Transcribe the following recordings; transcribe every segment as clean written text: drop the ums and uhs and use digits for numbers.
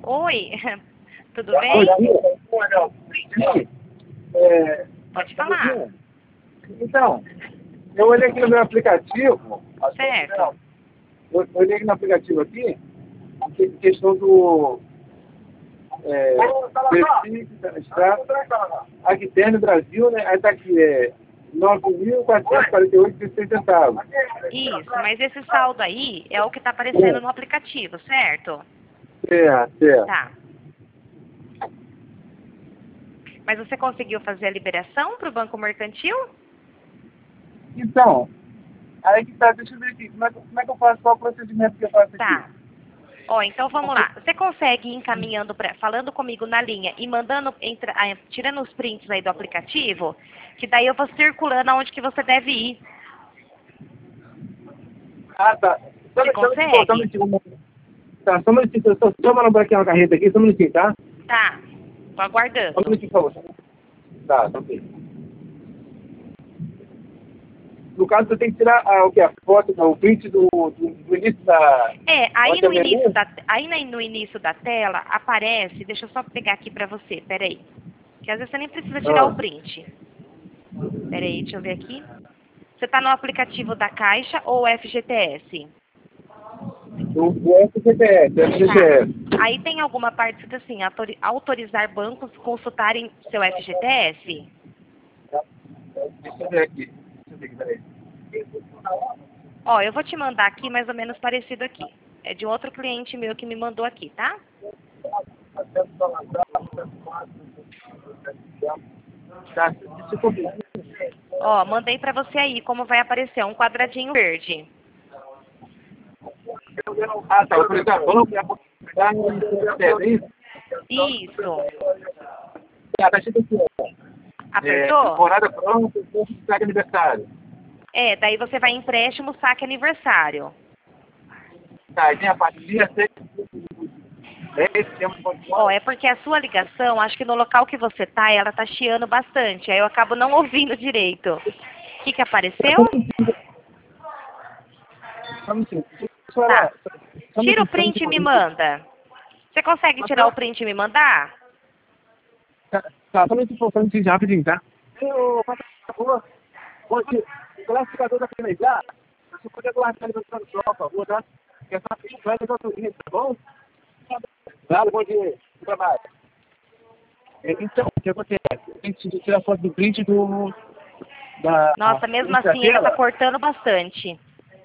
Oi, tudo Oi, bem? Pode falar. Então, eu olhei aqui no meu aplicativo. Certo. Eu olhei aqui no aplicativo aqui, questão do aqui tem no Brasil, né? Aí tá aqui, 9.448,16 centavos. Isso, mas esse saldo aí é o que está aparecendo no aplicativo, certo? Certo. Tá. Mas você conseguiu fazer a liberação para o Banco Mercantil? Então, aí que tá, deixa eu ver aqui, como é que eu faço, qual o procedimento que eu faço aqui? Tá. Ó, então vamos lá. Você consegue ir encaminhando, falando comigo na linha e mandando, tirando os prints aí do aplicativo, que daí eu vou circulando aonde que você deve ir. Ah, tá. Você consegue? Só um minutinho. Tá, só um minutinho, só manobrar aqui uma carreta aqui, só um minutinho, tá? Tá. Tô Só um aguardando. minutinho, por favor. Tá ok. No caso, você tem que tirar o que? A foto, o print do início da... Aí onde no é menu? início no início da tela aparece, deixa eu só pegar aqui pra você, peraí. Que às vezes você nem precisa tirar o print. Peraí, deixa eu ver aqui. Você tá no aplicativo da Caixa ou FGTS? O FGTS. Tá. Aí tem alguma parte escrito assim, autorizar bancos consultarem seu FGTS? Deixa eu ver aqui. Peraí. Ó, eu vou te mandar aqui mais ou menos parecido aqui. É de outro cliente meu que me mandou aqui, tá? Tá, deixa eu confirmar. Ó, mandei pra você aí como vai aparecer, um quadradinho verde. Ah, tá, autorizar banco e apostar em Isso. tá escrito aqui, ó. Apertou? Temporada pronta, saque aniversário. Daí você vai em empréstimo, saque aniversário. Tá, aí tem a parte de Ó, é porque a sua ligação, acho que no local que você tá, ela tá chiando bastante. Aí eu acabo não ouvindo direito. O que apareceu? Tá. Tira o print e me manda. Você consegue tirar o print e me mandar? Tá, só um minutinho, rapidinho, tá? Eu, por favor, hoje, o classificador da Penejá, você poder guardar ele no seu, por favor, tá? Que essa filha vai levar o seguinte, tá bom? Claro, bom dia, bom trabalho. Então, o que acontece? Tem que tirar foto do print da... Nossa, mesmo assim ainda tá cortando bastante.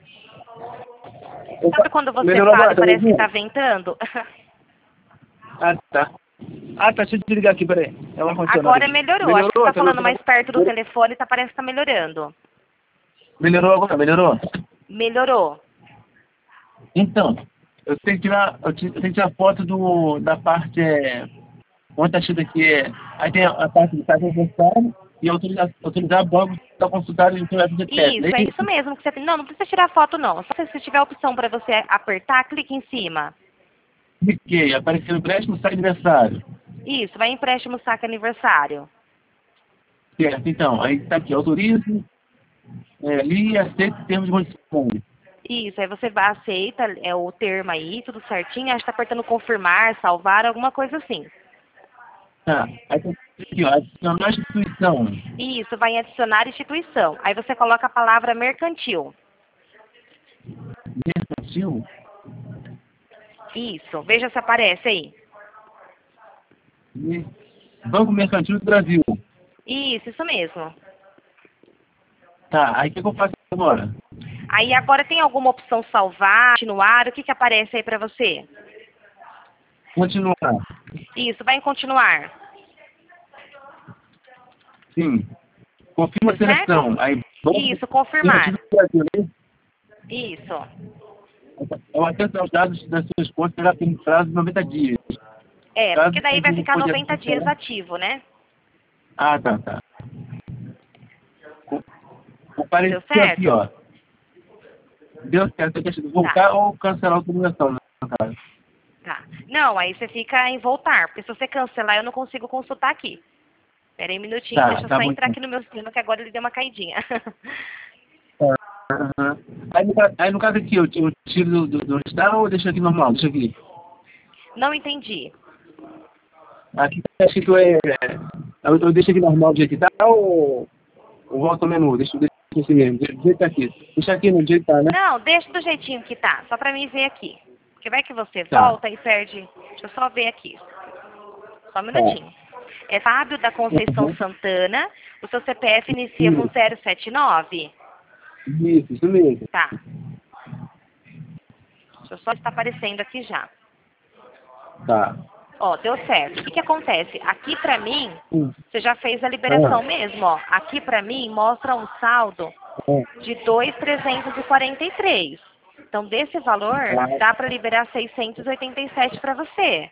Sabe quando você Melhorou fala agora, e tá parece que ouvindo? tá ventando? Ah, tá. Ah, tá, deixa eu desligar aqui, peraí. É um ar-condicionado Agora aqui. melhorou. Acho que você tá falando Tá mais perto do telefone, parece que tá melhorando. Melhorou agora, melhorou? Melhorou. Então, eu tenho que tirar foto da parte, onde tá escrito aqui, aí tem a parte do site aniversário e autorizar bancos para consultar o seu FGTS, Isso, é isso mesmo que você tem. Não, não precisa tirar foto não. Só se tiver a opção para você apertar, clique em cima. Cliquei, apareceu o empréstimo, sai aniversário. Isso, vai em empréstimo saque aniversário. Certo, então, aí tá aqui, autorize, li e aceito termos de condição. Isso, aí você vai, aceita o termo aí, tudo certinho, acho que tá apertando confirmar, salvar, alguma coisa assim. Tá, aí tem aqui, ó, adicionar a instituição. Isso, vai em adicionar instituição. Aí você coloca a palavra mercantil. Mercantil? Isso, veja se aparece aí. Banco Mercantil do Brasil. Isso mesmo. Tá, aí o que eu faço agora? Aí agora tem alguma opção salvar, continuar, o que aparece aí pra você? Continuar. Isso, vai em continuar. Sim. Confirma a seleção. Aí, Isso, confirmar. Do Brasil, né? Isso. O acesso aos dados das suas contas será pelo prazo de 90 dias. Porque daí vai ficar 90 dias ativo, né? Ah, tá. Apareceu aqui, ó. Deu certo, deixa eu voltar ou cancelar a autorização, né, cara? Tá. Não, aí você fica em voltar, porque se você cancelar eu não consigo consultar aqui. Pera aí um minutinho, deixa eu só entrar aqui no meu sistema que agora ele deu uma caidinha. Aí no caso aqui, eu tiro do estado ou deixo aqui normal? Deixa aqui. Não entendi. Aqui tá escrito, eu deixo aqui normal do jeito que tá ou volto ao menu? Deixa assim mesmo, do jeito que tá aqui. Deixa aqui no jeito que tá, né? Não, deixa do jeitinho que tá, só pra mim ver aqui. Porque vai que você Tá. volta e perde. Deixa eu só ver aqui. Só um minutinho. É Fábio da Conceição Santana. O seu CPF inicia com 079? Isso mesmo. Tá. Deixa eu só estar aparecendo aqui já. Tá. Ó, deu certo. O que acontece? Aqui pra mim, você já fez a liberação mesmo, ó. Aqui pra mim mostra um saldo de 2.343. Então, desse valor, dá pra liberar 687 pra você.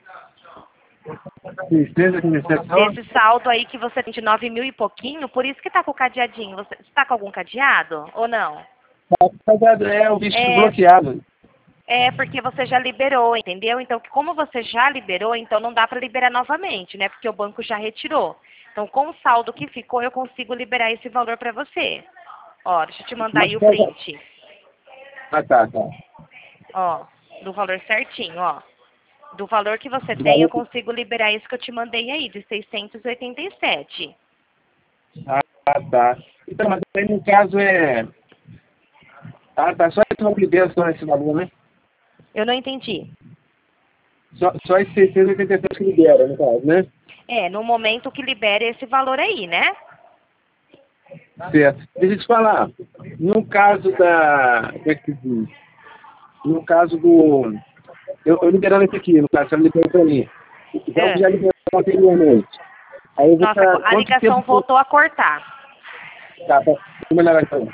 Desse saldo aí que você tem de 9 mil e pouquinho, por isso que tá com o cadeadinho. Você tá com algum cadeado ou não? É o bicho bloqueado. É, porque você já liberou, entendeu? Então, como você já liberou, então não dá para liberar novamente, né? Porque o banco já retirou. Então, com o saldo que ficou, eu consigo liberar esse valor para você. Ó, deixa eu te mandar aí o print. Tá. Ó, do valor certinho, ó. Do valor que você tem, eu consigo liberar isso que eu te mandei aí, de 687. Tá. Então, mas aí no caso tá, só esse não libera só esse valor, né? Eu não entendi. Só esse 687 que libera, no caso, né? É, no momento que libera esse valor aí, né? Certo. Deixa eu te falar. No caso como é que se diz? No caso do... Eu liberando esse aqui, no caso, você liberou pra mim. Então, já liberou anteriormente. Aí eu vou Nossa, a ligação voltou a cortar. Tá, vou melhorar então.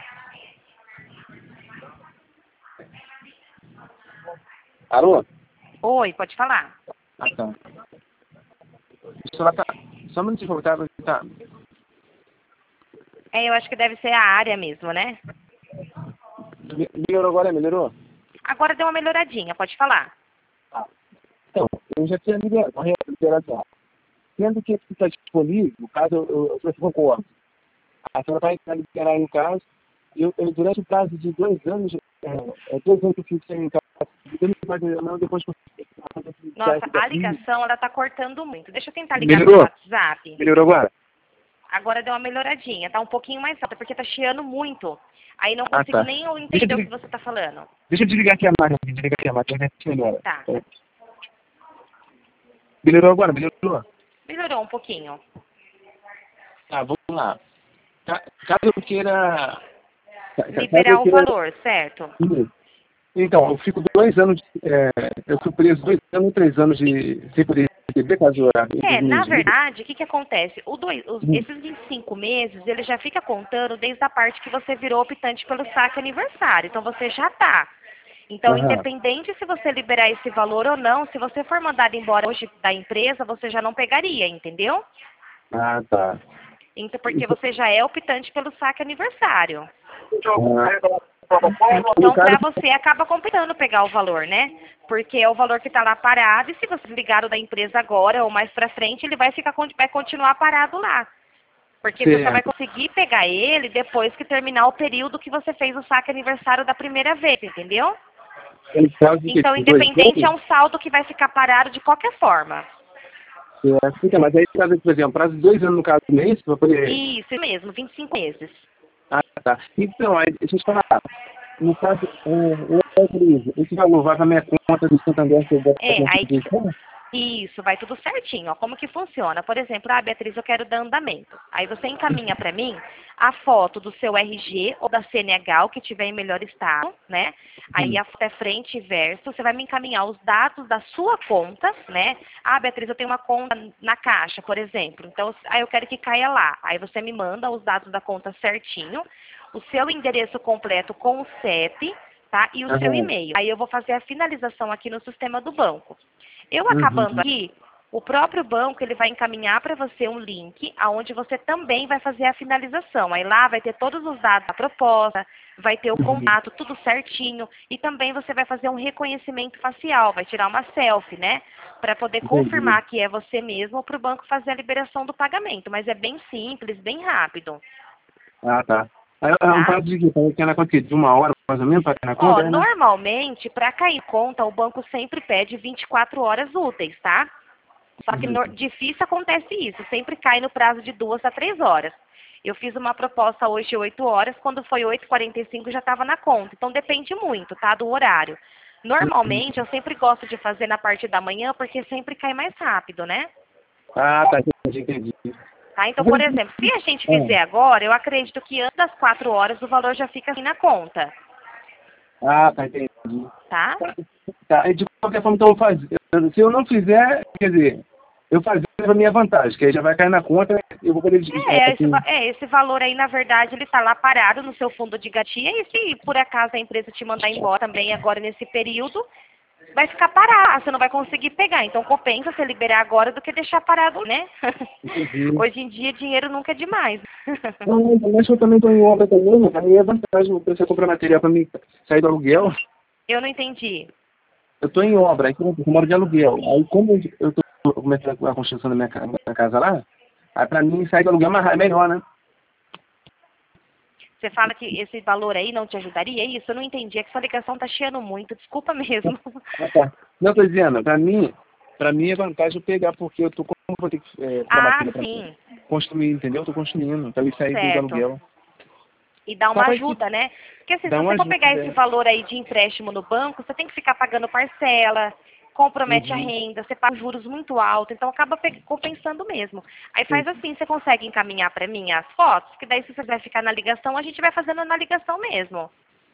Alô? Oi, pode falar. Tá. Deixa eu tá. Só um minutinho, tá? É, eu acho que deve ser a área mesmo, né? Melhorou agora? Melhorou? Agora deu uma melhoradinha, pode falar. Então, eu já tinha liberado já. Sendo que está disponível, no caso, eu concordo. A senhora vai liberar aí no caso, durante o prazo de 2 anos, 2 anos que eu fico sem casa, depois que Nossa, a ligação, ela tá cortando muito. Deixa eu tentar ligar Melhorou? no WhatsApp. Melhorou agora? Agora deu uma melhoradinha, tá um pouquinho mais alta, porque tá chiando muito. Aí não consigo nem entender o que você tá falando. Deixa eu desligar aqui a máquina, melhora. Tá. Melhorou agora? Melhorou? Melhorou um pouquinho. Tá, vamos lá. Caso eu queira... Liberar o valor, certo? Então, eu fico 2 anos, eu fui preso 2 anos, 3 anos sem poder receber, caso... Na verdade, o que acontece? Esses 25 meses, ele já fica contando desde a parte que você virou optante pelo saque aniversário. Então, você já tá. Então, independente se você liberar esse valor ou não, se você for mandado embora hoje da empresa, você já não pegaria, entendeu? Ah, tá. Então, porque você já é optante pelo saque aniversário. Então, para você, acaba compensando pegar o valor, né? Porque é o valor que está lá parado, e se você desligar o da empresa agora ou mais para frente, ele vai continuar parado lá. Porque você só vai conseguir pegar ele depois que terminar o período que você fez o saque aniversário da primeira vez, entendeu? Então, independente, é um saldo que vai ficar parado de qualquer forma. Então, mas aí, por exemplo, prazo de 2 anos no caso do mês, para poder... Isso mesmo, 25 meses. Ah, tá. Então, aí, deixa eu te falar. No caso, esse valor vai para minha conta do Santander? Isso, vai tudo certinho. Ó, como que funciona? Por exemplo, Beatriz, eu quero dar andamento. Aí você encaminha para mim a foto do seu RG ou da CNH, o que tiver em melhor estado, né? Aí a foto é frente e verso. Você vai me encaminhar os dados da sua conta, né? Beatriz, eu tenho uma conta na Caixa, por exemplo. Então, aí eu quero que caia lá. Aí você me manda os dados da conta certinho, o seu endereço completo com o CEP, tá? E o seu e-mail. Aí eu vou fazer a finalização aqui no sistema do banco. Eu acabando aqui, o próprio banco ele vai encaminhar para você um link aonde você também vai fazer a finalização. Aí lá vai ter todos os dados da proposta, vai ter o contato, tudo certinho. E também você vai fazer um reconhecimento facial, vai tirar uma selfie, né? Para poder confirmar que é você mesmo para o banco fazer a liberação do pagamento. Mas é bem simples, bem rápido. Ah, tá. É um prazo de que? Quando acontecer? De 1 hora? mais ou menos, para cair na Ó, conta? Né? normalmente, para cair em conta, o banco sempre pede 24 horas úteis, tá? Só que difícil acontece isso, sempre cai no prazo de 2 a 3 horas. Eu fiz uma proposta hoje de 8 horas, quando foi 8h45 já estava na conta. Então depende muito, tá, do horário. Normalmente eu sempre gosto de fazer na parte da manhã, porque sempre cai mais rápido, né? Ah, tá, entendi. Tá? Então, por exemplo, se a gente fizer agora, eu acredito que antes das 4 horas o valor já fica assim na conta. Ah, tá, entendi. Tá? Tá, e de qualquer forma, então, se eu não fizer, quer dizer, eu fazer para minha vantagem, que aí já vai cair na conta, eu vou poder... Esse valor aí, na verdade, ele está lá parado no seu fundo de garantia e se por acaso a empresa te mandar embora também agora nesse período, vai ficar parado, você não vai conseguir pegar. Então compensa você liberar agora do que deixar parado, né? Hoje em dia dinheiro nunca é demais. Não, mas eu também estou em obra também, né? A minha vantagem, você comprar material para mim sair do aluguel, Eu não entendi. eu estou em obra, então eu moro de aluguel. Aí como eu estou começando a construção da minha casa lá, aí para mim sair do aluguel é melhor, né? Você fala que esse valor aí não te ajudaria? É isso? Eu não entendi. É que sua ligação tá chiando muito. Desculpa mesmo. Ah, tá. Não, estou dizendo, para mim é vantagem eu pegar, porque eu tô, como eu vou ter que Sim. construir, entendeu? Estou construindo, para ele sair do Certo. aluguel. E dá uma ajuda, né? Porque assim, se você for pegar esse valor aí de empréstimo no banco, você tem que ficar pagando parcela, compromete a renda, você paga juros muito altos, então acaba compensando mesmo. Aí faz assim, você consegue encaminhar para mim as fotos, que daí se você vai ficar na ligação, a gente vai fazendo na ligação mesmo.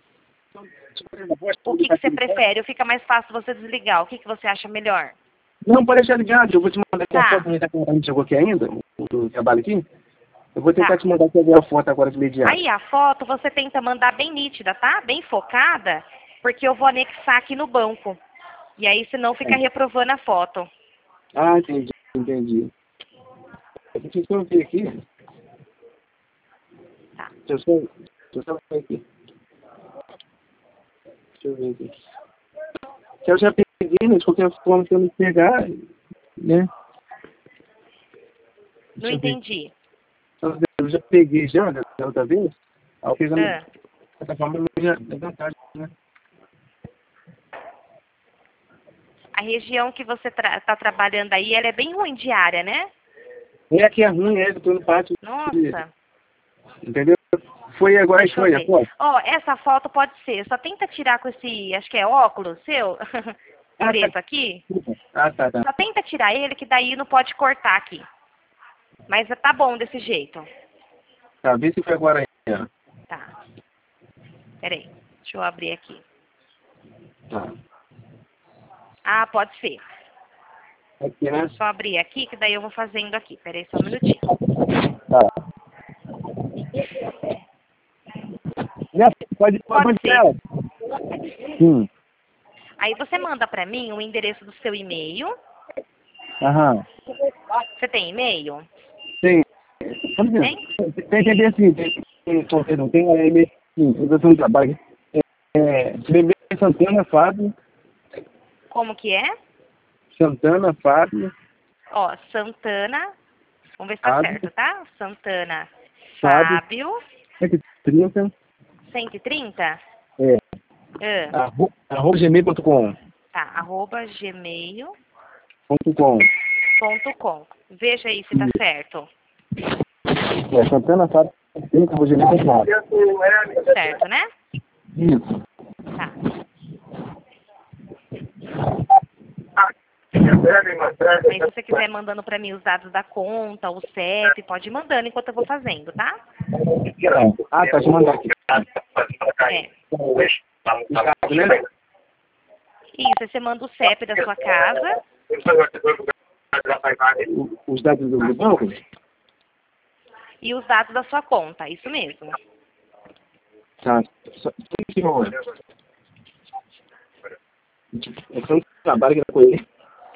O que você prefere? Ou fica mais fácil você desligar? O que você acha melhor? Não, pode deixar ligado, eu vou te mandar aqui a foto, que a gente chegou aqui ainda, o trabalho aqui. Eu vou tentar te mandar a foto agora de imediato. Aí a foto você tenta mandar bem nítida, tá? Bem focada, porque eu vou anexar aqui no banco. E aí senão fica reprovando a foto. Ah, entendi. Deixa eu ver aqui. Tá. Deixa eu só ver aqui. Deixa eu ver aqui. Eu já peguei, mas de qualquer forma, se eu não pegar, né? Não entendi. Eu já peguei já, da outra vez. Aí eu fiz dessa forma, já é vantagem, né? A região que você tá trabalhando aí, ela é bem ruim de área, né? Aqui é ruim, eu tô no pátio. Nossa. Entendeu? Foi agora, foi a foto? Ó, essa foto pode ser. Só tenta tirar com esse, acho que é óculos seu, por isso aqui. Ah, tá. Só tenta tirar ele, que daí não pode cortar aqui. Mas tá bom desse jeito. Tá, vê se foi agora aí, ó. Tá. Peraí, deixa eu abrir aqui. Tá. Ah, pode ser. Aqui, né? Só abrir aqui, que daí eu vou fazendo aqui. Peraí só um minutinho. Tá. Pode ser. Sim. Aí você manda pra mim o endereço do seu e-mail. Aham. Você tem e-mail? Tem. Tem que ver assim, tem e-mail, sim, eu tô no trabalho. Bebê Santana Fábio. Como que é? Santana Fábio. Ó, Santana. Vamos ver se tá certo, tá? Santana Fábio. 130. 130? Arroba gmail.com. Tá, arroba gmail.com. .com. Veja aí se tá certo. Santana Fábio. Arroba gmail.com. Certo, né? Isso. Tá. Aí se você quiser mandando pra mim os dados da conta, o CEP, pode ir mandando enquanto eu vou fazendo, tá? Ah, tá, te mandar aqui. Isso, aí você manda o CEP da sua casa. Os dados do banco? E os dados da sua conta, isso mesmo. Tá. Eu trabalho com ele.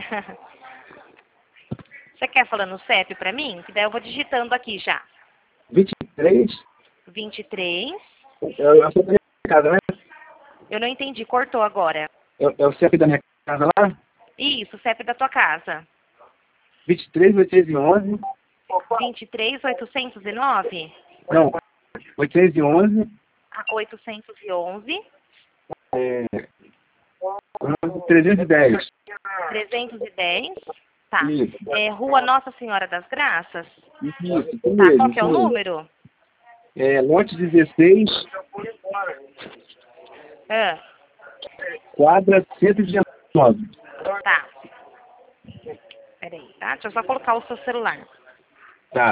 Você quer falando o CEP pra mim? Que daí eu vou digitando aqui já. 23. 23. É o CEP da minha casa, né? Eu não entendi, cortou agora. É o CEP da minha casa lá? Isso, o CEP da tua casa. 23, 811. 23, 809? Não, 811. 811. 310. 310. Tá. Isso. Rua Nossa Senhora das Graças? Isso Tá, mesmo. qual que é o isso mesmo. número? Lote 16, Ah, quadra 119. tá. Peraí, tá? Deixa eu só colocar o seu celular. Tá.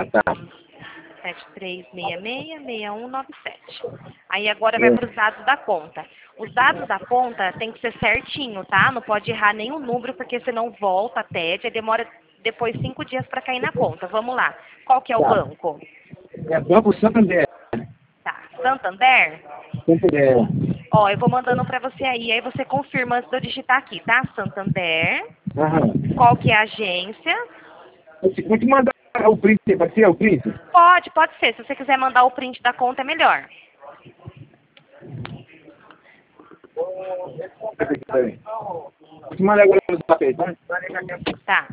7366-6197. Aí agora vai para os dados da conta. Os dados da conta tem que ser certinho, tá? Não pode errar nenhum número, porque senão volta a TED e demora depois 5 dias para cair na conta. Vamos lá. Qual que é o Tá. banco? Banco Santander. Tá. Santander? Santander. Ó, eu vou mandando para você aí você confirma antes de eu digitar aqui, tá? Santander. Aham. Qual que é a agência? Vou te mandar o print, pode ser o print? Pode ser. Se você quiser mandar o print da conta, é melhor. Peraí. Vou te mandar agora no papel, tá? Tá.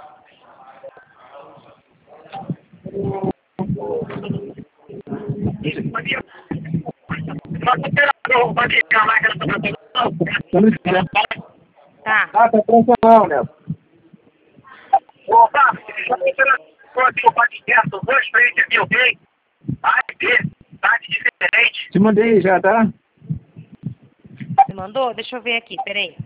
Tá. Tá pronto não, né? Ô, Fábio, só aqui o podcast, dois frentes aqui, ok? A e B, tarde diferente. Te mandei já, tá? Você mandou? Deixa eu ver aqui, peraí.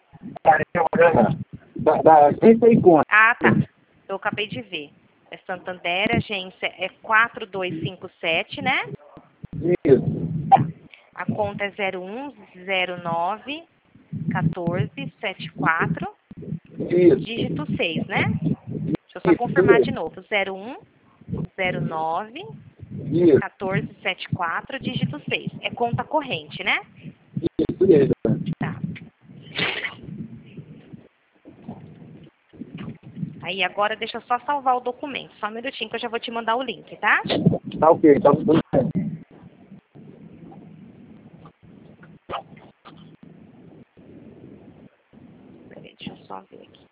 Da agência e conta. Ah, tá. Eu acabei de ver. É Santander, a agência é 4257, né? Isso. A conta é 0109 1474, Isso. dígito 6, né? Deixa eu só confirmar de novo. 0109 Isso. 1474, dígito 6. É conta corrente, né? Isso mesmo. Tá. Aí agora deixa eu só salvar o documento. Só um minutinho que eu já vou te mandar o link, tá? Tá ok, tá tudo bem. Peraí, deixa eu só ver aqui.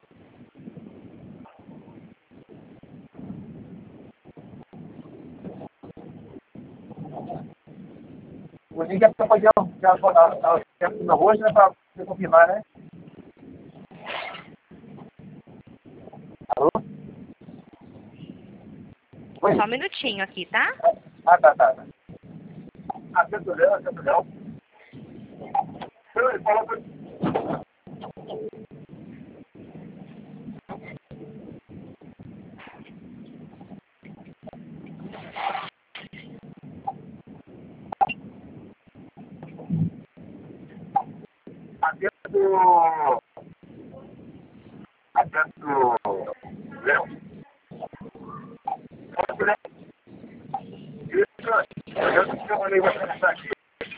O link é para fazer na hoje, né? Para você confirmar, né? Alô? Oi? Só um minutinho aqui, tá? Tá. Atento Léo. Ele falou pra... Atento Léo. Eu falei, vai começar aqui.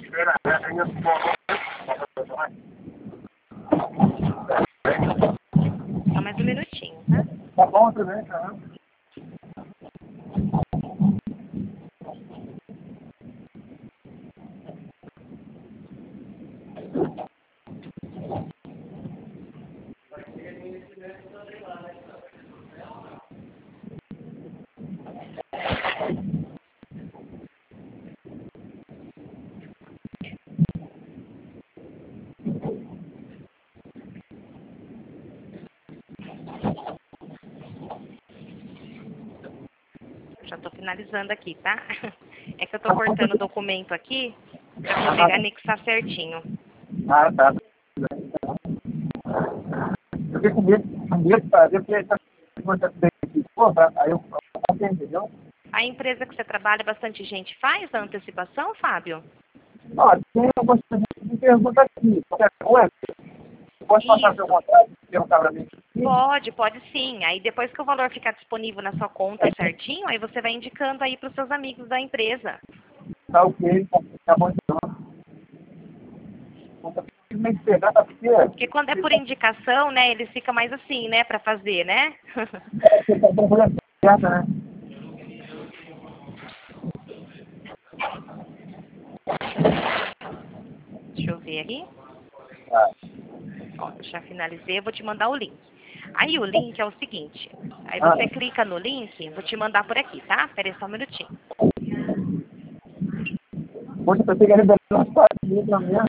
Só mais um minutinho, tá? Tá bom também, tá? Já tô finalizando aqui, tá? É que eu tô cortando o documento aqui pra poder anexar certinho. Tá. Eu fiquei com medo de fazer, porque tá aí eu entendeu? A empresa que você trabalha, bastante gente faz a antecipação, Fábio? Ó, tem algumas de pergunta aqui. Qualquer coisa, pode passar seu contato e perguntar para mim? Pode sim. Aí depois que o valor ficar disponível na sua conta certinho, aí você vai indicando aí pros seus amigos da empresa. Tá ok, tá bom então. Simplesmente pegar, tá porque... Porque quando é por indicação, né, eles ficam mais assim, né, pra fazer, né? Você tá com coisa certa, né? Deixa eu ver aqui. Tá. Ó, já finalizei, eu vou te mandar o link. Aí o link é o seguinte, aí você clica no link, vou te mandar por aqui, tá? Pera aí só um minutinho. Poxa, tá pegando umas partes pra mim.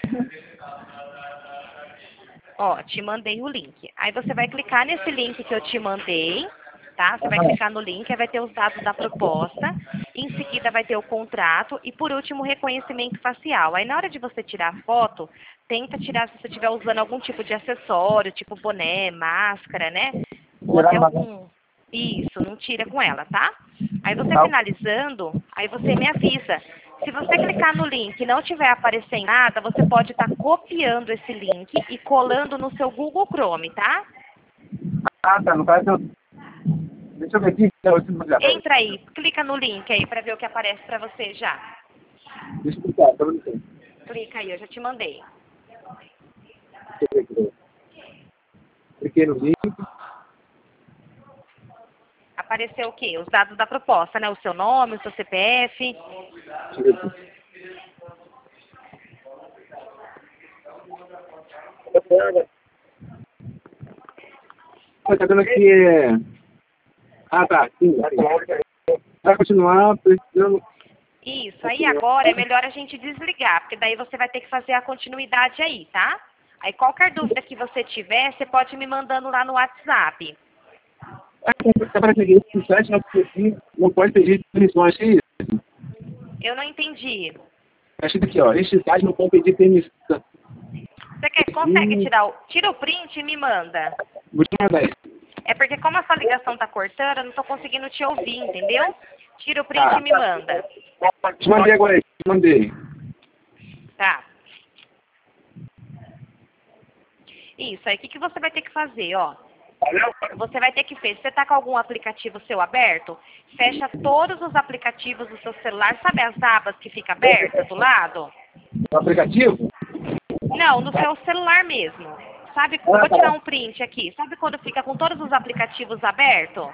Ó, te mandei o link. Aí você vai clicar nesse link que eu te mandei, tá? Você vai clicar no link, aí vai ter os dados da proposta, em seguida vai ter o contrato e, por último, o reconhecimento facial. Aí, na hora de você tirar a foto, tenta tirar se você estiver usando algum tipo de acessório, tipo boné, máscara, né? Ou até algum... Isso, não tira com ela, tá? Aí você finalizando, aí você me avisa. Se você clicar no link e não tiver aparecendo nada, você pode estar copiando esse link e colando no seu Google Chrome, tá? Ah, tá. No caso, deixa eu ver aqui. Entra aí, clica no link aí pra ver o que aparece pra você já. Deixa eu clicar, tá vendo? Clica aí, eu já te mandei. Cliquei no link. Apareceu o quê? Os dados da proposta, né? O seu nome, o seu CPF. Deixa eu ver aqui. Tá vendo aqui, Ah, tá. Sim. Vai continuar precisando... Isso, aí agora é melhor a gente desligar, porque daí você vai ter que fazer a continuidade aí, tá? Aí qualquer dúvida que você tiver, você pode me mandando lá no WhatsApp. Para seguir esse site, não pode pedir permissões, é isso? Eu não entendi. Tá escrito aqui, ó. Este site não pode pedir permissão. Você consegue tirar tira o print e me manda? Vou te mandar isso. É porque como a sua ligação tá cortando, eu não tô conseguindo te ouvir, entendeu? Tira o print e me manda. Te mandei agora, te mandei. Tá. Isso, aí o que você vai ter que fazer, ó? Você vai ter que ver, se você tá com algum aplicativo seu aberto, fecha todos os aplicativos do seu celular, sabe as abas que fica aberta do lado? O aplicativo? Não, no seu celular mesmo. Sabe, eu vou tirar um print aqui. Sabe quando fica com todos os aplicativos abertos?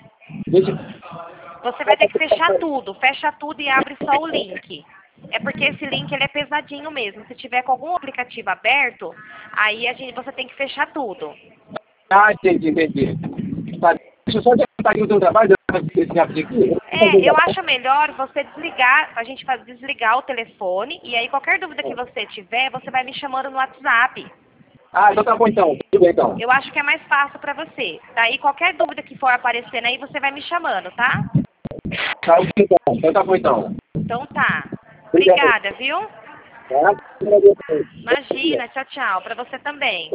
Você vai ter que fechar tudo. Fecha tudo e abre só o link. É porque esse link ele é pesadinho mesmo. Se tiver com algum aplicativo aberto, aí você tem que fechar tudo. Ah, entendi. Tá, deixa eu só adiantar aqui o seu trabalho, esse aqui. Eu acho melhor você desligar, a gente desligar o telefone, e aí qualquer dúvida que você tiver, você vai me chamando no WhatsApp. Ah, então tá bom então. Tudo bem então. Eu acho que é mais fácil pra você. Daí qualquer dúvida que for aparecendo aí, você vai me chamando, tá? Tá bom então. Então tá bom então. Então tá. Obrigada, viu? Tá? Imagina, tchau, tchau. Pra você também.